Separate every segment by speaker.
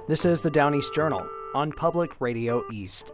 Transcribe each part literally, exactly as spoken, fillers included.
Speaker 1: This is the Down East Journal on Public Radio East.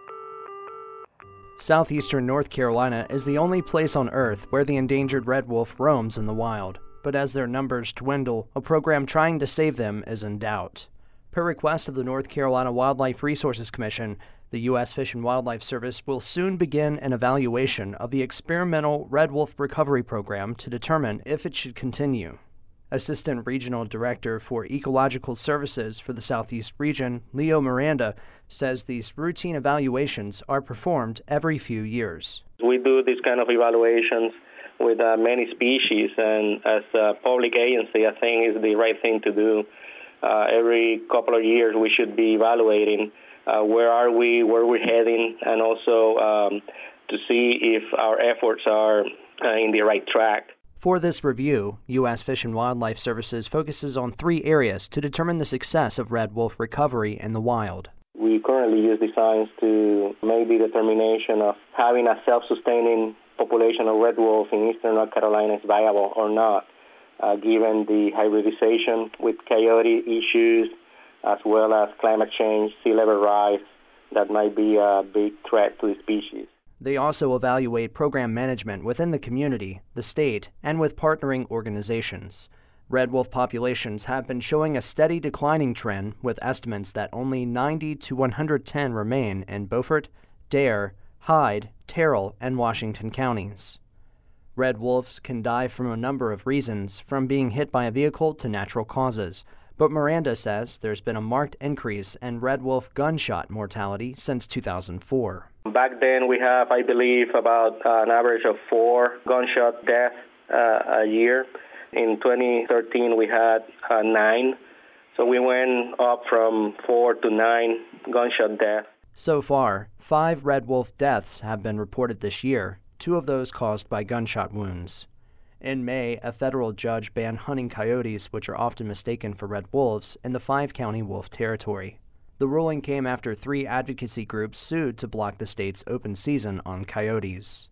Speaker 1: Southeastern North Carolina is the only place on Earth where the endangered red wolf roams in the wild, but as their numbers dwindle, a program trying to save them is in doubt. Per request of the North Carolina Wildlife Resources Commission, the U S Fish and Wildlife Service will soon begin an evaluation of the experimental red wolf recovery program to determine if it should continue. Assistant Regional Director for Ecological Services for the Southeast region, Leo Miranda, says these routine evaluations are performed every few years.
Speaker 2: We do these kind of evaluations with uh, many species, and as a public agency, I think is the right thing to do. Uh, every couple of years, we should be evaluating uh, where are we, where we're heading, and also um, to see if our efforts are uh, in the right track.
Speaker 1: For this review, U S Fish and Wildlife Services focuses on three areas to determine the success of red wolf recovery in the wild.
Speaker 2: We currently use the science to make the determination of having a self-sustaining population of red wolf in eastern North Carolina is viable or not, uh, given the hybridization with coyote issues, as well as climate change, sea level rise, that might be a big threat to the species.
Speaker 1: They also evaluate program management within the community, the state, and with partnering organizations. Red wolf populations have been showing a steady declining trend, with estimates that only ninety to one hundred ten remain in Beaufort, Dare, Hyde, Terrell, and Washington counties. Red wolves can die from a number of reasons, from being hit by a vehicle to natural causes. But Miranda says there's been a marked increase in red wolf gunshot mortality since two thousand four.
Speaker 2: Back then we have, I believe, about uh, an average of four gunshot deaths uh, a year. In twenty thirteen we had uh, nine, so we went up from four to nine gunshot deaths.
Speaker 1: So far, five red wolf deaths have been reported this year, two of those caused by gunshot wounds. In May, a federal judge banned hunting coyotes, which are often mistaken for red wolves, in the five-county wolf territory. The ruling came after three advocacy groups sued to block the state's open season on coyotes.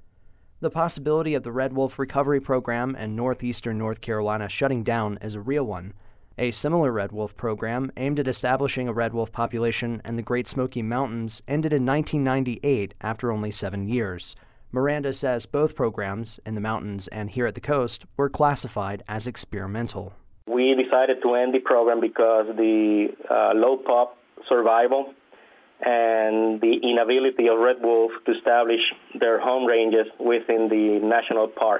Speaker 1: The possibility of the red wolf recovery program in northeastern North Carolina shutting down is a real one. A similar red wolf program aimed at establishing a red wolf population in the Great Smoky Mountains ended in nineteen ninety-eight after only seven years. Miranda says both programs, in the mountains and here at the coast, were classified as experimental.
Speaker 2: We decided to end the program because the uh, low pup survival and the inability of red wolf to establish their home ranges within the national park.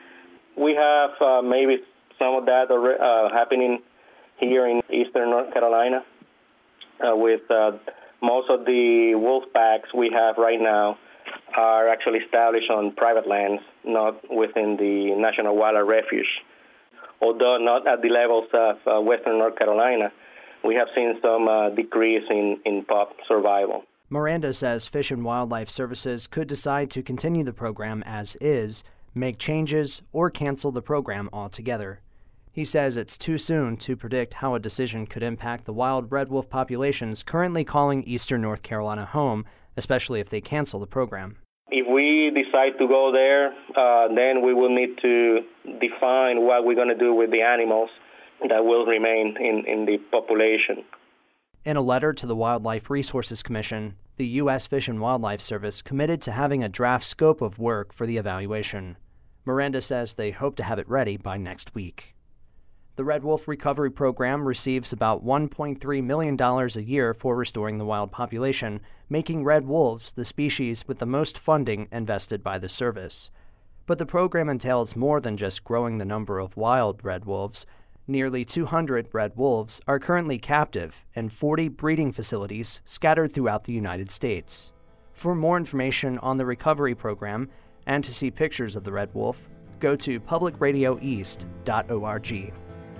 Speaker 2: We have uh, maybe some of that uh, happening here in eastern North Carolina uh, with uh, most of the wolf packs we have right now are actually established on private lands, not within the National Wildlife Refuge. Although not at the levels of uh, western North Carolina, we have seen some uh, decrease in, in pup survival.
Speaker 1: Miranda says Fish and Wildlife Services could decide to continue the program as is, make changes, or cancel the program altogether. He says it's too soon to predict how a decision could impact the wild red wolf populations currently calling eastern North Carolina home, especially if they cancel the program.
Speaker 2: If we decide to go there, uh, then we will need to define what we're going to do with the animals that will remain in, in the population.
Speaker 1: In a letter to the Wildlife Resources Commission, the U S Fish and Wildlife Service committed to having a draft scope of work for the evaluation. Miranda says they hope to have it ready by next week. The Red Wolf Recovery Program receives about one point three million dollars a year for restoring the wild population, making red wolves the species with the most funding invested by the service. But the program entails more than just growing the number of wild red wolves. Nearly two hundred red wolves are currently captive in forty breeding facilities scattered throughout the United States. For more information on the recovery program and to see pictures of the red wolf, go to public radio east dot org.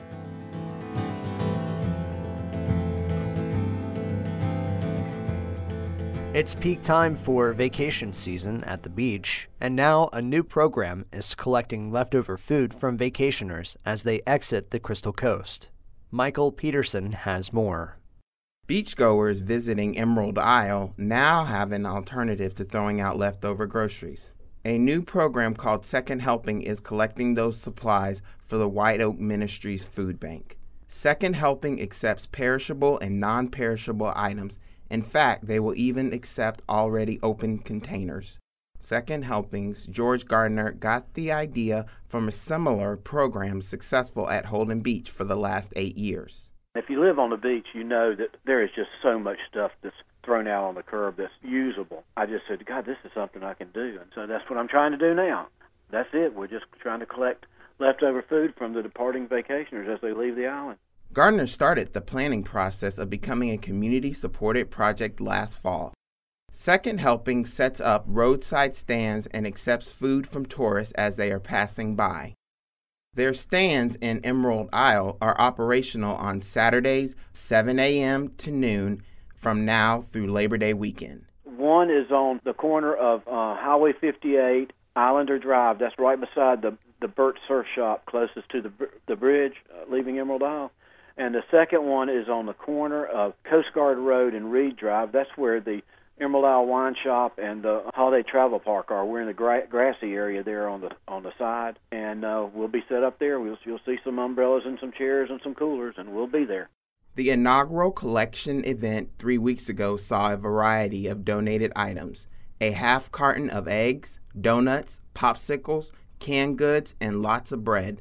Speaker 1: It's peak time for vacation season at the beach, and now a new program is collecting leftover food from vacationers as they exit the Crystal Coast. Michael Peterson has more.
Speaker 3: Beachgoers visiting Emerald Isle now have an alternative to throwing out leftover groceries. A new program called Second Helping is collecting those supplies for the White Oak Ministries Food Bank. Second Helping accepts perishable and non-perishable items. In fact, they will even accept already open containers. Second Helping's George Gardner got the idea from a similar program successful at Holden Beach for the last eight years.
Speaker 4: If you live on the beach, you know that there is just so much stuff that's thrown out on the curb that's usable. I just said, God, this is something I can do. And so that's what I'm trying to do now. That's it. We're just trying to collect leftover food from the departing vacationers as they leave the island.
Speaker 3: Gardner started the planning process of becoming a community-supported project last fall. Second Helping sets up roadside stands and accepts food from tourists as they are passing by. Their stands in Emerald Isle are operational on Saturdays, seven a.m. to noon, from now through Labor Day weekend.
Speaker 4: One is on the corner of uh, Highway fifty-eight, Islander Drive. That's right beside the the Burt Surf Shop, closest to the the bridge uh, leaving Emerald Isle. And the second one is on the corner of Coast Guard Road and Reed Drive. That's where the Emerald Isle Wine Shop and the Holiday Travel Park are. We're in the gra- grassy area there on the on the side, and uh, we'll be set up there. We'll, you'll see some umbrellas and some chairs and some coolers, and we'll be there.
Speaker 3: The inaugural collection event three weeks ago saw a variety of donated items: a half carton of eggs, donuts, popsicles, canned goods, and lots of bread.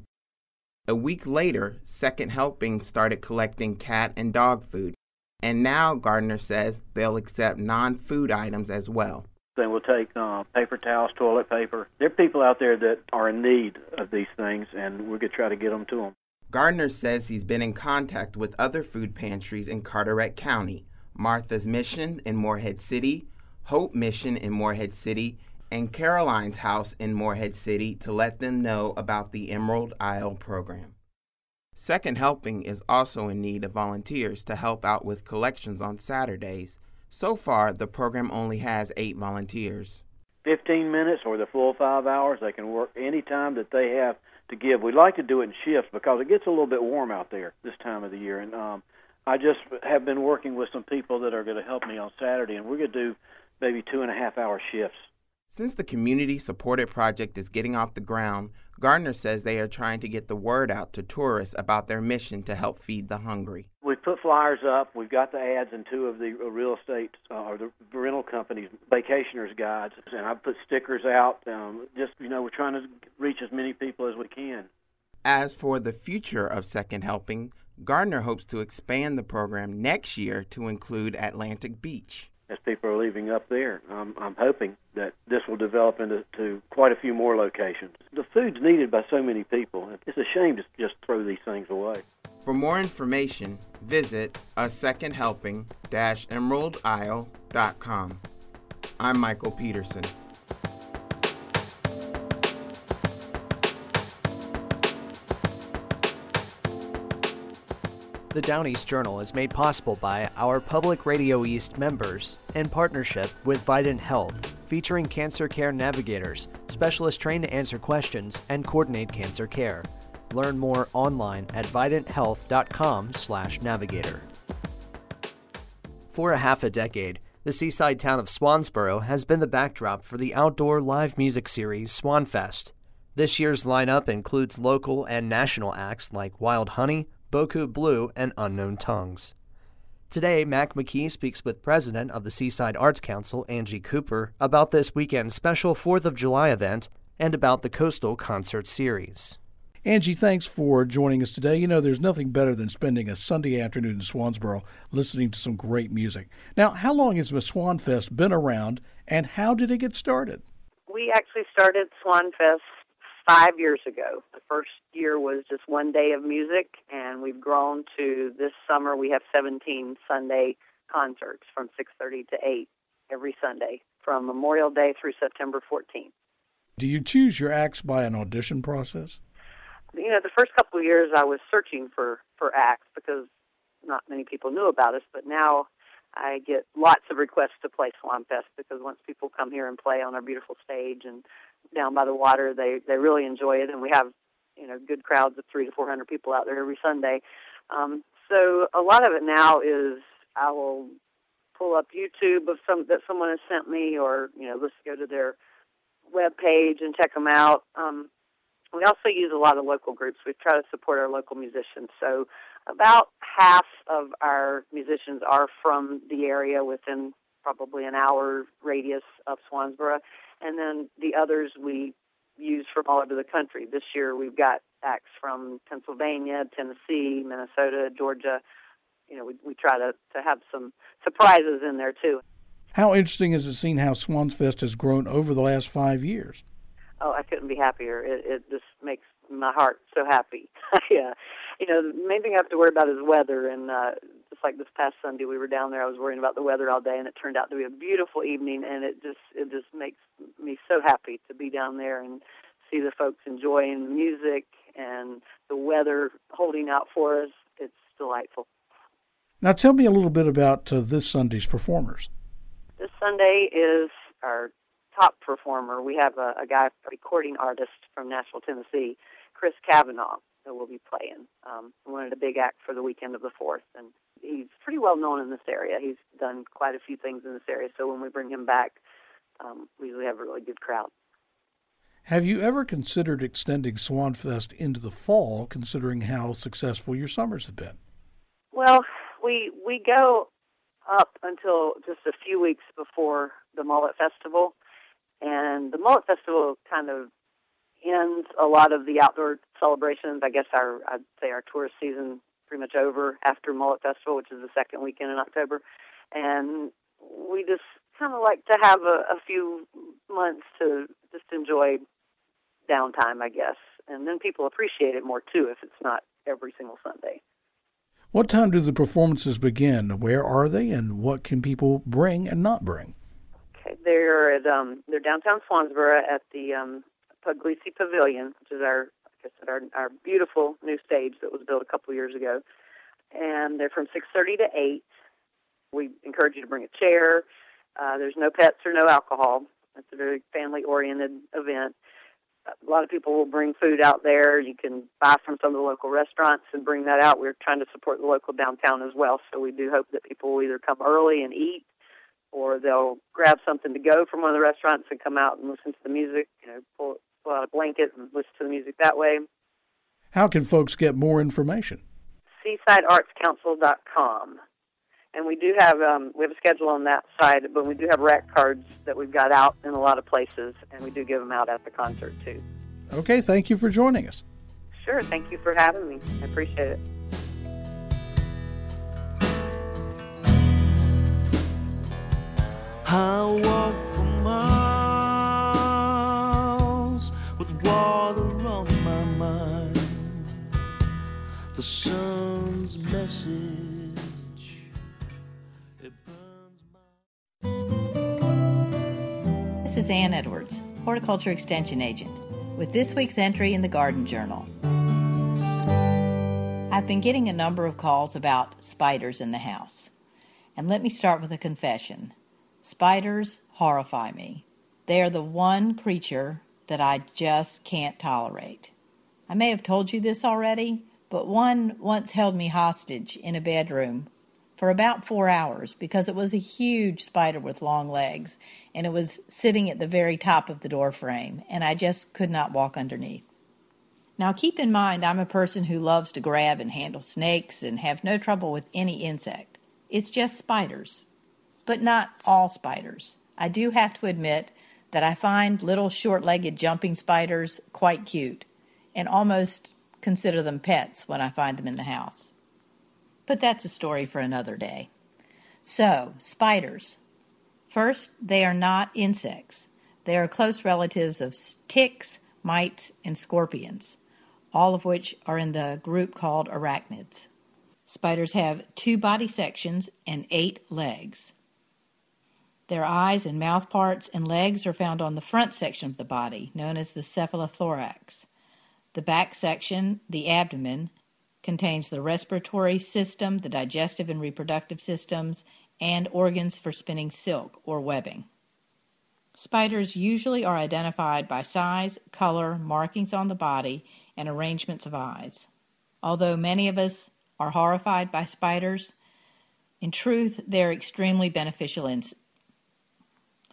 Speaker 3: A week later, Second Helping started collecting cat and dog food. And now, Gardner says, they'll accept non-food items as well.
Speaker 4: Then we'll take uh, paper towels, toilet paper. There are people out there that are in need of these things, and we're going to try to get them to them.
Speaker 3: Gardner says he's been in contact with other food pantries in Carteret County, Martha's Mission in Morehead City, Hope Mission in Morehead City, and Caroline's House in Morehead City to let them know about the Emerald Isle program. Second Helping is also in need of volunteers to help out with collections on Saturdays. So far, the program only has eight volunteers.
Speaker 4: fifteen minutes or the full five hours. They can work any time that they have to give. We like to do it in shifts because it gets a little bit warm out there this time of the year. And um, I just have been working with some people that are going to help me on Saturday, and we're going to do maybe two and a half hour shifts.
Speaker 3: Since the community-supported project is getting off the ground, Gardner says they are trying to get the word out to tourists about their mission to help feed the hungry.
Speaker 4: We've put flyers up. We've got the ads in two of the real estate uh, or the rental companies' vacationers' guides, and I've put stickers out. Um, just, you know, we're trying to reach as many people as we can.
Speaker 3: As for the future of Second Helping, Gardner hopes to expand the program next year to include Atlantic Beach.
Speaker 4: As people are leaving up there, um, I'm hoping that this will develop into to quite a few more locations. The food's needed by so many people. It's a shame to just throw these things away.
Speaker 3: For more information, visit a second helping dash emerald isle dot com. I'm Michael Peterson.
Speaker 1: The Down East Journal is made possible by our Public Radio East members in partnership with Vidant Health, featuring cancer care navigators, specialists trained to answer questions and coordinate cancer care. Learn more online at vidant health dot com slash navigator. For a half a decade, the seaside town of Swansboro has been the backdrop for the outdoor live music series Swanfest. This year's lineup includes local and national acts like Wild Honey, Boku Blue, and Unknown Tongues. Today, Mac McKee speaks with President of the Seaside Arts Council, Angie Cooper, about this weekend's special fourth of July event and about the Coastal Concert Series.
Speaker 5: Angie, thanks for joining us today. You know, there's nothing better than spending a Sunday afternoon in Swansboro listening to some great music. Now, how long has Swanfest been around, and how did it get started?
Speaker 6: We actually started Swanfest five years ago. The first year was just one day of music, and we've grown to this summer we have seventeen Sunday concerts from six thirty to eight every Sunday from Memorial Day through September fourteenth.
Speaker 5: Do you choose your acts by an audition process?
Speaker 6: You know, the first couple of years I was searching for, for acts because not many people knew about us, but now I get lots of requests to play Swanfest because once people come here and play on our beautiful stage and down by the water, they, they really enjoy it, and we have, you know, good crowds of three to four hundred people out there every Sunday. Um, so a lot of it now is I will pull up YouTube of some that someone has sent me, or you know, let's go to their web page and check them out. Um, we also use a lot of local groups. We try to support our local musicians. So about half of our musicians are from the area within probably an hour radius of Swansboro. And then the others we use from all over the country. This year we've got acts from Pennsylvania, Tennessee, Minnesota, Georgia. You know, we, we try to, to have some surprises in there too.
Speaker 5: How interesting is it seeing how Swansfest has grown over the last five years?
Speaker 6: Oh, I couldn't be happier. It, it just makes my heart so happy. Yeah, you know, the main thing I have to worry about is weather. And uh, just like this past Sunday, we were down there. I was worrying about the weather all day, and it turned out to be a beautiful evening. And it just it just makes me so happy to be down there and see the folks enjoying the music and the weather holding out for us. It's delightful.
Speaker 5: Now, tell me a little bit about uh, this Sunday's performers.
Speaker 6: This Sunday is our top performer. We have a, a guy, a recording artist from Nashville, Tennessee, Chris Kavanaugh, that will be playing. Um, we wanted a big act for the weekend of the fourth, and he's pretty well known in this area. He's done quite a few things in this area, so when we bring him back, um, we usually have a really good crowd.
Speaker 5: Have you ever considered extending Swanfest into the fall, considering how successful your summers have been?
Speaker 6: Well, we we go up until just a few weeks before the Mullet Festival, and the Mullet Festival kind of ends a lot of the outdoor celebrations. I guess our I'd say our tourist season pretty much over after Mullet Festival, which is the second weekend in October, and we just kind of like to have a, a few months to just enjoy downtime, I guess, and then people appreciate it more too if it's not every single Sunday.
Speaker 5: What time do the performances begin? Where are they, and what can people bring and not bring?
Speaker 6: Okay, they're at um, they're downtown Swansboro at the um, Puglisi Pavilion, which is our, like I said, our our beautiful new stage that was built a couple years ago, and they're from six thirty to eight. We encourage you to bring a chair. Uh, there's no pets or no alcohol. It's a very family-oriented event. A lot of people will bring food out there. You can buy from some of the local restaurants and bring that out. We're trying to support the local downtown as well, so we do hope that people will either come early and eat, or they'll grab something to go from one of the restaurants and come out and listen to the music, you know, pull, pull out a blanket and listen to the music that way.
Speaker 5: How can folks get more information?
Speaker 6: seaside arts council dot com. And we do have um, we have a schedule on that side, but we do have rack cards that we've got out in a lot of places, and we do give them out at the concert, too.
Speaker 5: Okay, thank you for joining us.
Speaker 6: Sure, thank you for having me. I appreciate it.
Speaker 7: I walk for miles with water on my mind. The sun's message.
Speaker 8: This is Ann Edwards, Horticulture Extension Agent, with this week's entry in the Garden Journal. I've been getting a number of calls about spiders in the house. And let me start with a confession. Spiders horrify me. They are the one creature that I just can't tolerate. I may have told you this already, but one once held me hostage in a bedroom for about four hours because it was a huge spider with long legs, and it was sitting at the very top of the door frame, and I just could not walk underneath. Now keep in mind, I'm a person who loves to grab and handle snakes and have no trouble with any insect. It's just spiders. But not all spiders. I do have to admit that I find little short-legged jumping spiders quite cute, and almost consider them pets when I find them in the house. But that's a story for another day. So, spiders. First, they are not insects. They are close relatives of ticks, mites, and scorpions, all of which are in the group called arachnids. Spiders have two body sections and eight legs. Their eyes and mouth parts and legs are found on the front section of the body, known as the cephalothorax. The back section, the abdomen, contains the respiratory system, the digestive and reproductive systems, and organs for spinning silk or webbing. Spiders usually are identified by size, color, markings on the body, and arrangements of eyes. Although many of us are horrified by spiders, in truth, they're extremely beneficial in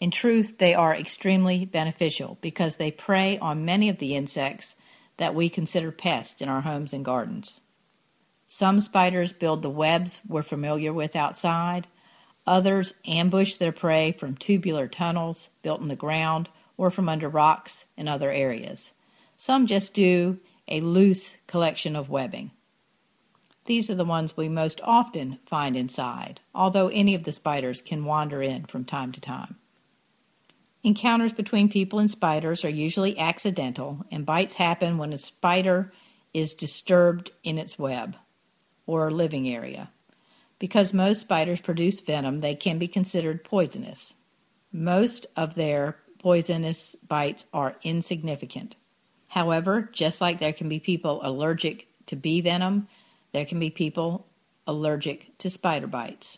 Speaker 8: In truth, they are extremely beneficial because they prey on many of the insects that we consider pests in our homes and gardens. Some spiders build the webs we're familiar with outside. Others ambush their prey from tubular tunnels built in the ground or from under rocks in other areas. Some just do a loose collection of webbing. These are the ones we most often find inside, although any of the spiders can wander in from time to time. Encounters between people and spiders are usually accidental, and bites happen when a spider is disturbed in its web or living area. Because most spiders produce venom, they can be considered poisonous. Most of their poisonous bites are insignificant. However, just like there can be people allergic to bee venom, there can be people allergic to spider bites.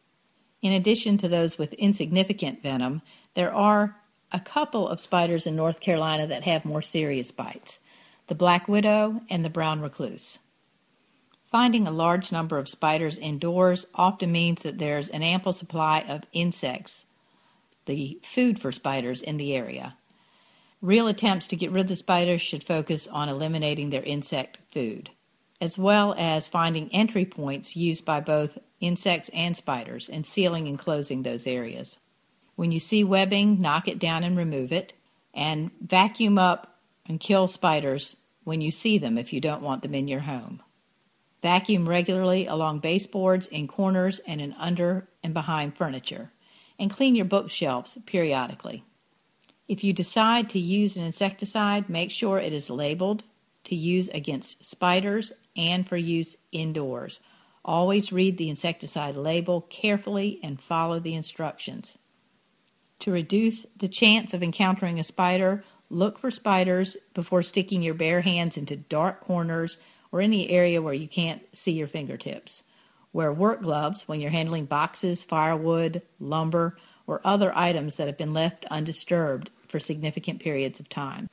Speaker 8: In addition to those with insignificant venom, there are a couple of spiders in North Carolina that have more serious bites, the black widow and the brown recluse. Finding a large number of spiders indoors often means that there's an ample supply of insects, the food for spiders in the area. Real attempts to get rid of the spiders should focus on eliminating their insect food, as well as finding entry points used by both insects and spiders and sealing and closing those areas. When you see webbing, knock it down and remove it, and vacuum up and kill spiders when you see them if you don't want them in your home. Vacuum regularly along baseboards, in corners, and in under and behind furniture, and clean your bookshelves periodically. If you decide to use an insecticide, make sure it is labeled to use against spiders and for use indoors. Always read the insecticide label carefully and follow the instructions. To reduce the chance of encountering a spider, look for spiders before sticking your bare hands into dark corners or any area where you can't see your fingertips. Wear work gloves when you're handling boxes, firewood, lumber, or other items that have been left undisturbed for significant periods of time.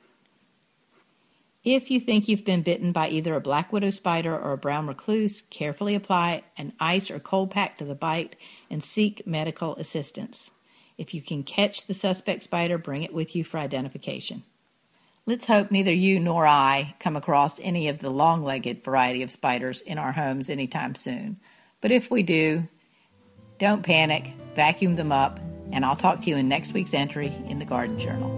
Speaker 8: If you think you've been bitten by either a black widow spider or a brown recluse, carefully apply an ice or cold pack to the bite and seek medical assistance. If you can catch the suspect spider, bring it with you for identification. Let's hope neither you nor I come across any of the long-legged variety of spiders in our homes anytime soon. But if we do, don't panic, vacuum them up, and I'll talk to you in next week's entry in the Garden Journal.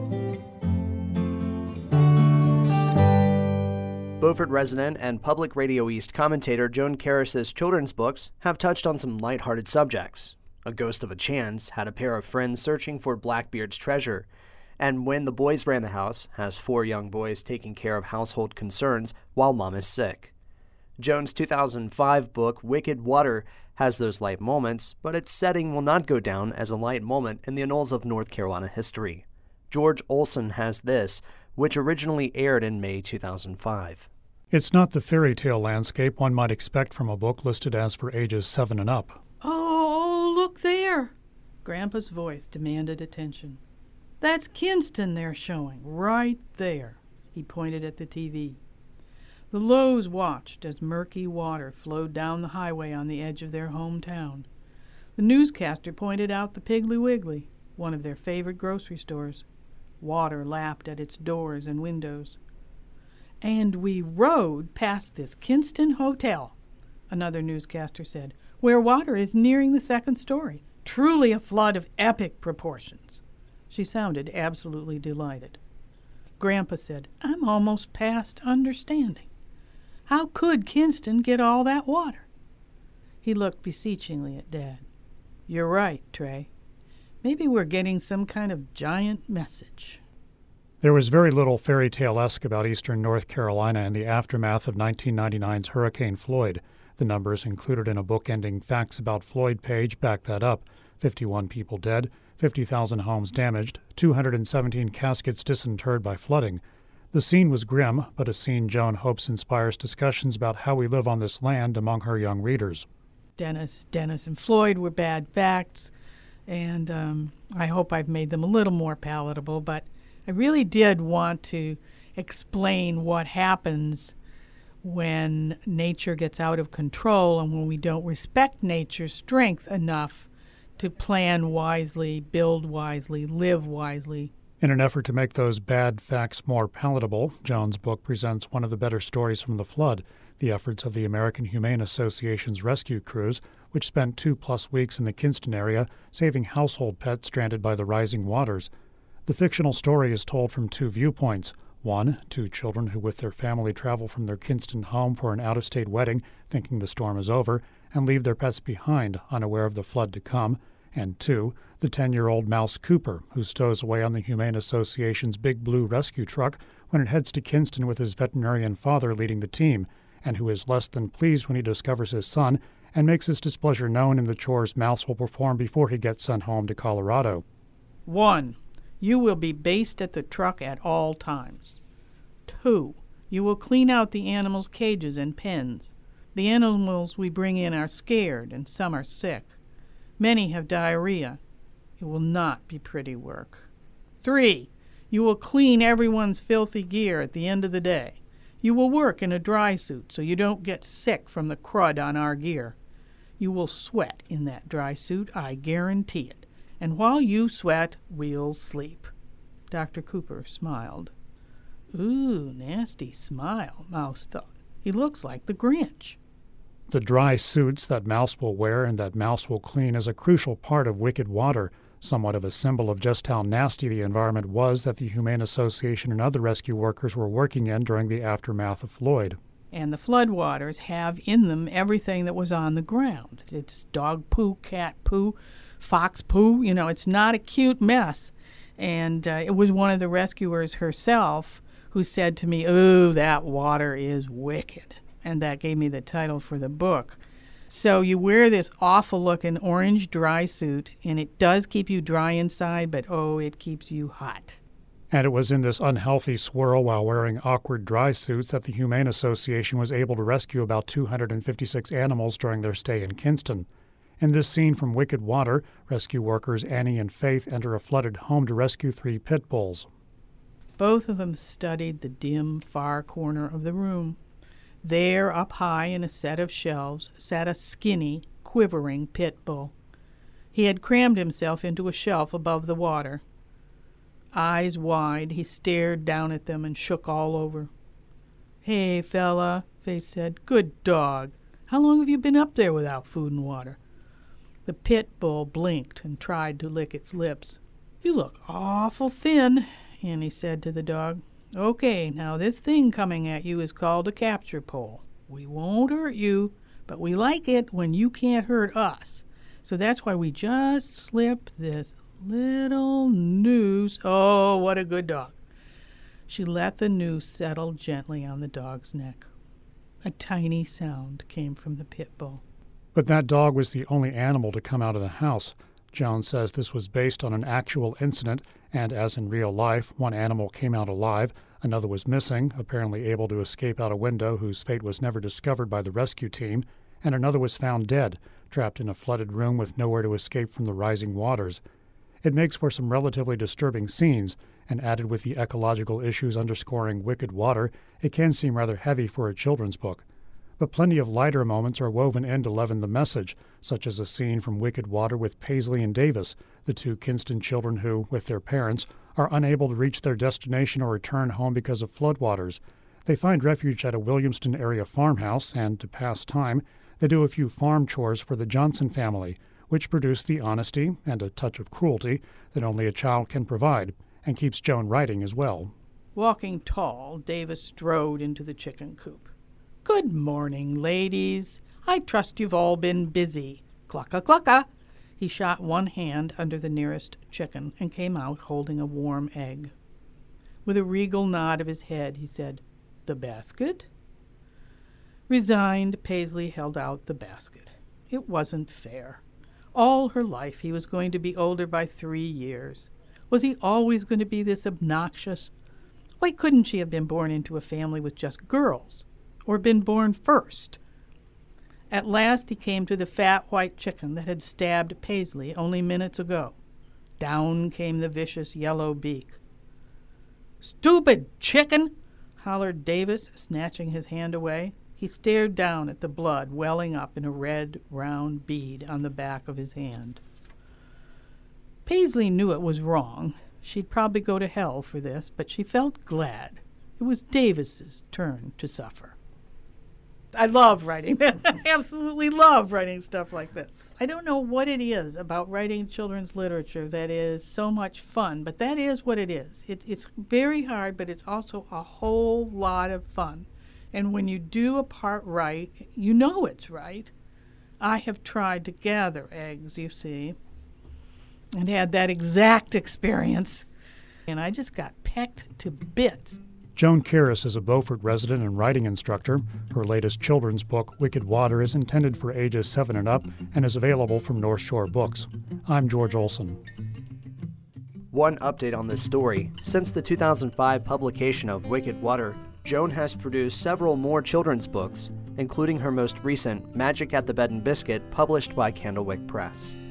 Speaker 1: Beaufort resident and Public Radio East commentator Joan Karas's children's books have touched on some lighthearted subjects. A Ghost of a Chance had a pair of friends searching for Blackbeard's treasure, and When the Boys Ran the House has four young boys taking care of household concerns while mom is sick. Joan's two thousand five book Wicked Water has those light moments, but its setting will not go down as a light moment in the annals of North Carolina history. George Olson has this, which originally aired in May two thousand five.
Speaker 9: It's not the fairy tale landscape one might expect from a book listed as for ages seven and up.
Speaker 10: Oh, look there! Grandpa's voice demanded attention. That's Kinston they're showing, right there. He pointed at the T V. The Lows watched as murky water flowed down the highway on the edge of their hometown. The newscaster pointed out the Piggly Wiggly, one of their favorite grocery stores. Water lapped at its doors and windows. And we rode past this Kinston Hotel, another newscaster said, where water is nearing the second story. Truly a flood of epic proportions. She sounded absolutely delighted. Grandpa said, I'm almost past understanding. How could Kinston get all that water? He looked beseechingly at Dad. You're right, Trey. Maybe we're getting some kind of giant message.
Speaker 9: There was very little fairy tale-esque about eastern North Carolina in the aftermath of nineteen ninety-nine's Hurricane Floyd. The numbers included in a book-ending Facts About Floyd page back that up. fifty-one people dead, fifty thousand homes damaged, two hundred seventeen caskets disinterred by flooding. The scene was grim, but a scene Joan hopes inspires discussions about how we live on this land among her young readers.
Speaker 10: Dennis, Dennis, and Floyd were bad facts, and um, I hope I've made them a little more palatable, but I really did want to explain what happens when nature gets out of control and when we don't respect nature's strength enough to plan wisely, build wisely, live wisely.
Speaker 9: In an effort to make those bad facts more palatable, Joan's book presents one of the better stories from the flood, the efforts of the American Humane Association's rescue crews, which spent two-plus weeks in the Kinston area saving household pets stranded by the rising waters. The fictional story is told from two viewpoints. One, two children who with their family travel from their Kinston home for an out-of-state wedding, thinking the storm is over, and leave their pets behind, unaware of the flood to come. And two, the ten-year-old Mouse Cooper, who stows away on the Humane Association's Big Blue rescue truck when it heads to Kinston with his veterinarian father leading the team, and who is less than pleased when he discovers his son and makes his displeasure known in the chores Mouse will perform before he gets sent home to Colorado.
Speaker 10: One, you will be based at the truck at all times. Two, you will clean out the animals' cages and pens. The animals we bring in are scared and some are sick. Many have diarrhea. It will not be pretty work. Three, you will clean everyone's filthy gear at the end of the day. You will work in a dry suit so you don't get sick from the crud on our gear. You will sweat in that dry suit, I guarantee it. And while you sweat, we'll sleep. Doctor Cooper smiled. Ooh, nasty smile, Mouse thought. He looks like the Grinch.
Speaker 9: The dry suits that Mouse will wear and that Mouse will clean is a crucial part of Wicked Water, somewhat of a symbol of just how nasty the environment was that the Humane Association and other rescue workers were working in during the aftermath of Floyd.
Speaker 10: And the floodwaters have in them everything that was on the ground. It's dog poo, cat poo, fox poo. You know, it's not a cute mess. And uh, it was one of the rescuers herself who said to me, "Ooh, that water is wicked." And that gave me the title for the book. So you wear this awful-looking orange dry suit, and it does keep you dry inside, but oh, it keeps you hot.
Speaker 9: And it was in this unhealthy swirl while wearing awkward dry suits that the Humane Association was able to rescue about two hundred fifty-six animals during their stay in Kinston. In this scene from Wicked Water, rescue workers Annie and Faith enter a flooded home to rescue three pit bulls.
Speaker 10: Both of them studied the dim, far corner of the room. There, up high in a set of shelves, sat a skinny, quivering pit bull. He had crammed himself into a shelf above the water. Eyes wide, he stared down at them and shook all over. "Hey, fella," Faith said. "Good dog. How long have you been up there without food and water?" The pit bull blinked and tried to lick its lips. "You look awful thin," Annie said to the dog. "Okay, now this thing coming at you is called a capture pole. We won't hurt you, but we like it when you can't hurt us. So that's why we just slip this little noose." Oh, what a good dog. She let the noose settle gently on the dog's neck. A tiny sound came from the pit bull.
Speaker 9: But that dog was the only animal to come out of the house. Joan says this was based on an actual incident, and as in real life, one animal came out alive, another was missing, apparently able to escape out a window whose fate was never discovered by the rescue team, and another was found dead, trapped in a flooded room with nowhere to escape from the rising waters. It makes for some relatively disturbing scenes, and added with the ecological issues underscoring Wicked Water, it can seem rather heavy for a children's book. But plenty of lighter moments are woven in to leaven the message, such as a scene from Wicked Water with Paisley and Davis, the two Kinston children who, with their parents, are unable to reach their destination or return home because of floodwaters. They find refuge at a Williamston area farmhouse, and to pass time, they do a few farm chores for the Johnson family, which produce the honesty and a touch of cruelty that only a child can provide, and keeps Joan writing as well.
Speaker 10: Walking tall, Davis strode into the chicken coop. "Good morning, ladies. I trust you've all been busy. Clucka, clucka." He shot one hand under the nearest chicken and came out holding a warm egg. With a regal nod of his head, he said, "The basket?" Resigned, Paisley held out the basket. It wasn't fair. All her life he was going to be older by three years. Was he always going to be this obnoxious? Why couldn't she have been born into a family with just girls? Or been born first? At last he came to the fat white chicken that had stabbed Paisley only minutes ago. Down came the vicious yellow beak. "Stupid chicken!" hollered Davis, snatching his hand away. He stared down at the blood welling up in a red, round bead on the back of his hand. Paisley knew it was wrong. She'd probably go to hell for this, but she felt glad. It was Davis's turn to suffer. I love writing. I absolutely love writing stuff like this. I don't know what it is about writing children's literature that is so much fun, but that is what it is. It, it's very hard, but it's also a whole lot of fun. And when you do a part right, you know it's right. I have tried to gather eggs, you see, and had that exact experience, and I just got pecked to bits.
Speaker 9: Joan Karas is a Beaufort resident and writing instructor. Her latest children's book, Wicked Water, is intended for ages seven and up and is available from North Shore Books. I'm George Olson.
Speaker 1: One update on this story. Since the two thousand five publication of Wicked Water, Joan has produced several more children's books, including her most recent, Magic at the Bed and Biscuit, published by Candlewick Press.